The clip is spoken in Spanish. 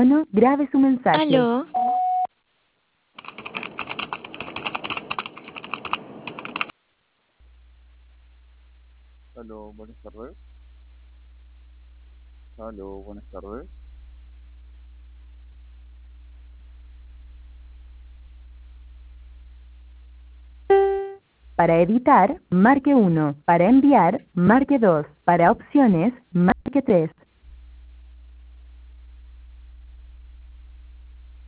Bueno, grabe su mensaje. Aló. Aló, buenas tardes. Aló, buenas tardes. Para editar, marque 1. Para enviar, marque 2. Para opciones, marque 3.